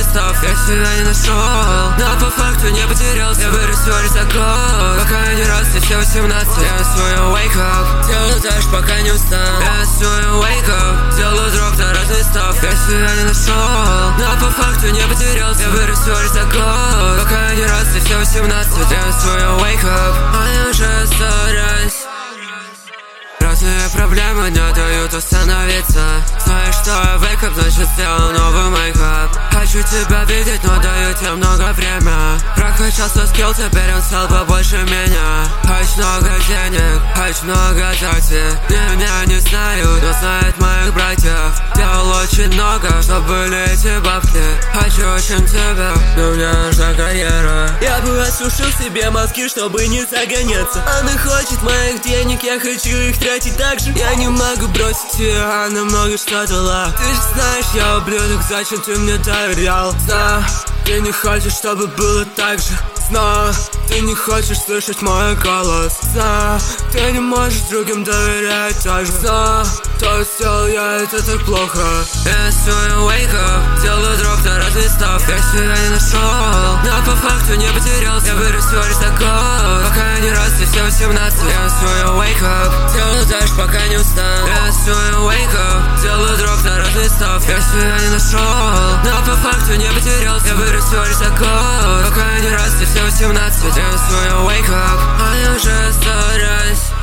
листов. Я себя не нашел, но по факту не потерялся. Я вырос всего лишь за год, пока я не рос, и все 18. Я свою wake up, делаю этаж, пока не устану. Я свою wake up, делаю дроп на разный став. Я себя не нашел, но по факту не потерялся. Я вырос всего лишь за год, пока я не рос, и все 18. Я свою wake up, они уже старались. Разные проблемы не дают остановиться. Знаешь, что я wake up, значит сделал новый мейкап. Хочу тебя видеть, но даю тебе много время. Прокачался скилл, теперь он стал побольше меня. Хочу много денег, хочу много такси. Меня не знают, но знают моих братьев. Делал очень много, чтобы были эти бабки. Хочу очень тебя, но мне нужна карьера. Я бы осушил себе мозги, чтобы не загоняться. Она хочет моих денег, я хочу их тратить так же. Я не могу бросить ее, она много что дала. Ты же знаешь, я ублюдок, зачем ты мне доверял? Знаю, ты не хочешь, чтобы было так же. Знаю, ты не хочешь слышать мой голос. Знаю, ты не можешь другим доверять также. Знаю, что сделал я, это так плохо. Я свою wake up, делаю дроп на разный став. Я себя не нашел, но по факту не потерялся. Я вырос всего лишь за год, пока я не рос, и все 18. Я свою wake up, делаю этаж, пока не устану. Я свою wake up, делаю дроп на разный став. Я себя не нашел, но по факту не потерялся. Я вырос всего лишь за год, пока я не рос, и все 18. Я свою wake up, они уже старались.